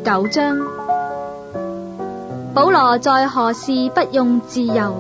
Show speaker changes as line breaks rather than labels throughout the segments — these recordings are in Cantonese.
9章。保羅在何事不用自由？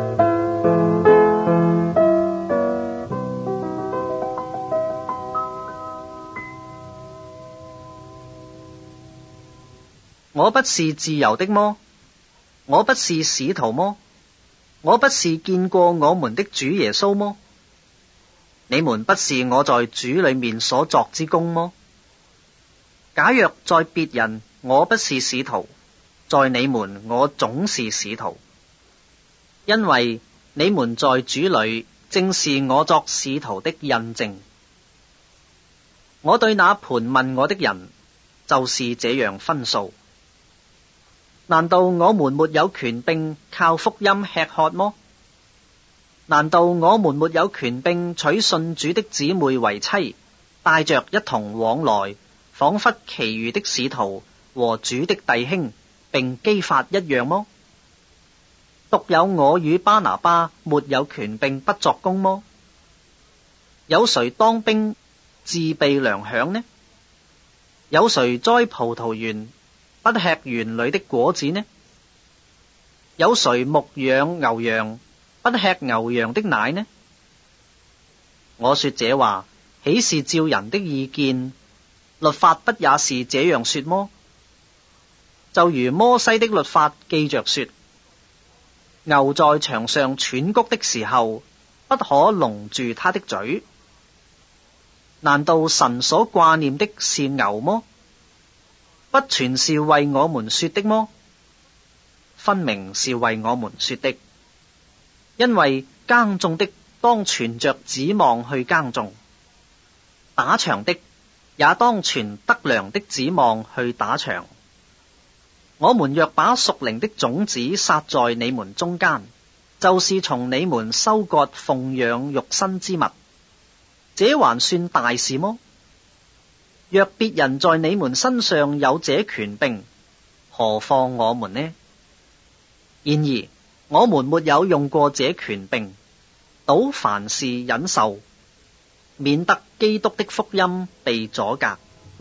我不是自由的麼？我不是使徒麼？我不是見過我們的主耶穌麼？你們不是我在主裏面所作之功麼？假若在別人我不是使徒，在你們我總是使徒，因為你們在主裏正是我作使徒的印證。我對那盤問我的人，就是這樣分數。難道我們沒有權柄靠福音吃喝麼？難道我們沒有權柄娶信主的姊妹為妻，帶着一同往來，仿佛其餘的使徒和主的弟兄並基法一樣麼？獨有我與巴拿巴沒有權柄不作工麼？有誰當兵自備糧餉呢？有誰栽葡萄園不吃園裏的果子呢？有誰牧養牛羊不吃牛羊的奶呢？我說這話，豈是照人的意見？律法不也是這樣說麼？就如摩西的律法記着說，牛在場上喘谷的時候，不可籠住他的嘴。難道神所掛念的是牛麼？不全是為我們說的麼？分明是為我們說的，因為耕種的當存着指望去耕種，打場的也當存得糧的指望去打場。我們若把屬靈的種子撒在你們中間，就是從你們收割奉養肉身之物，這還算大事麼？若別人在你們身上有這權柄，何況我們呢？然而我們沒有用過這權柄，倒凡事忍受，免得基督的福音被阻隔。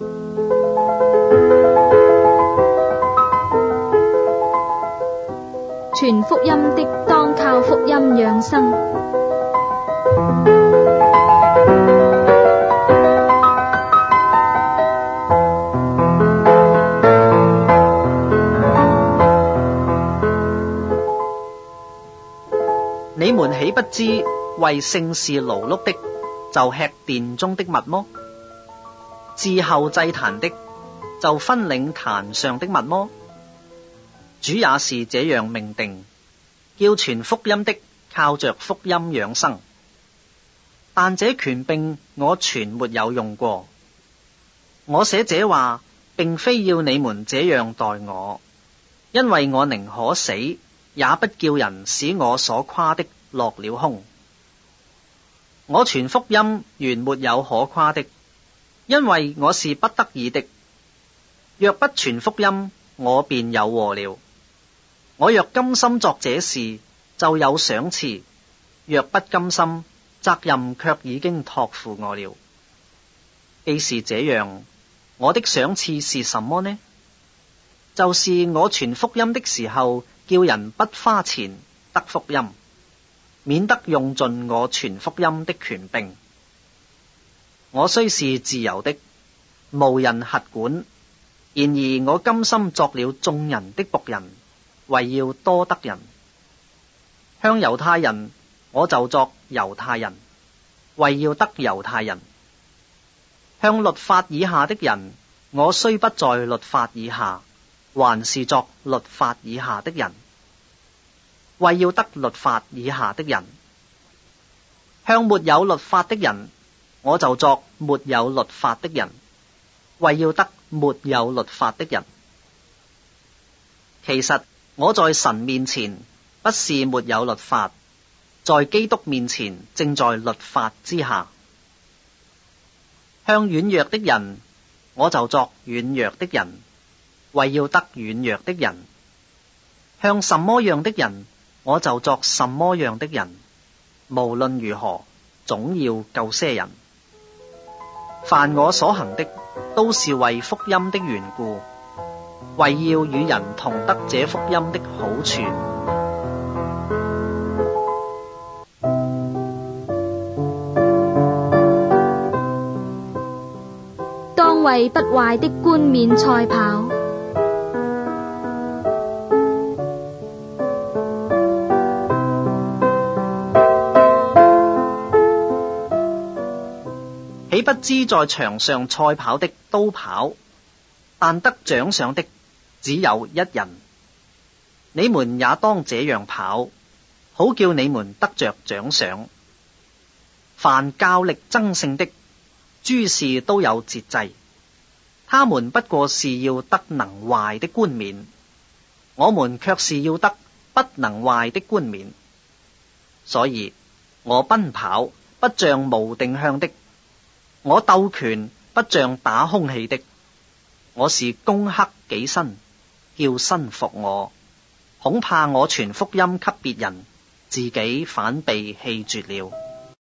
傳福音的當靠福音養生。
你們豈不知為聖事勞碌的，就吃殿中的物麼？伺候祭壇的，就分領壇上的物麼？主也是這樣命定，叫傳福音的靠着福音養生。但這權柄我全沒有用過。我寫這話，並非要你們這樣待我，因為我寧可死，也不叫人使我所誇的落了空。我傳福音原沒有可誇的，因為我是不得已的。若不傳福音，我便有禍了。我若甘心作這事，就有賞賜；若不甘心，責任卻已經託付我了。既是這樣，我的賞賜是什麼呢？就是我傳福音的時候，叫人不花錢得福音，免得用盡我傳福音的權柄。我雖是自由的，無人轄管，然而我甘心作了眾人的僕人，為要多得人。向猶太人，我就作猶太人，為要得猶太人；向律法以下的人，我雖不在律法以下，還是作律法以下的人，為要得律法以下的人；向沒有律法的人，我就作沒有律法的人，為要得沒有律法的人。其實我在神面前不是沒有律法，在基督面前正在律法之下。向軟弱的人，我就作軟弱的人，為要得軟弱的人；向什麼樣的人，我就作什麼樣的人。無論如何，總要救些人。凡我所行的，都是為福音的緣故， 為要與人同得這福音的好處。
當為不壞的冠冕賽跑。
豈不知在場上賽跑的都跑，但得獎賞的只有一人。你們也當這樣跑，好叫你們得着獎賞。凡較力爭勝的，諸事都有節制，他們不過是要得能壞的冠冕，我們卻是要得不能壞的冠冕。所以我奔跑不像無定向的，我鬥拳不像打空氣的，我是攻克己身，叫身服我。恐怕我傳福音給別人，自己反被棄絕了。